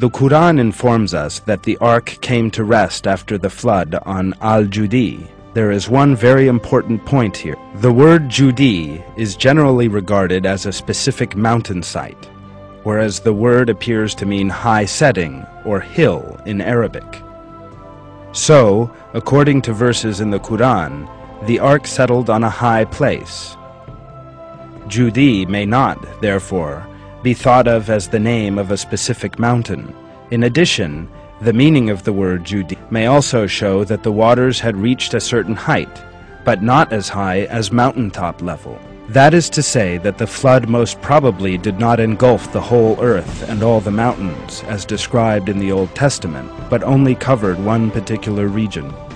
The Quran informs us that the ark came to rest after the flood on Al-Judi. There is one very important point here. The word Judi is generally regarded as a specific mountain site, whereas the word appears to mean high setting or hill in Arabic. So, according to verses in the Quran, the ark settled on a high place. Judi may not, therefore, be thought of as the name of a specific mountain. In addition, the meaning of the word Judi may also show that the waters had reached a certain height, but not as high as mountaintop level. That is to say that the flood most probably did not engulf the whole earth and all the mountains, as described in the Old Testament, but only covered one particular region.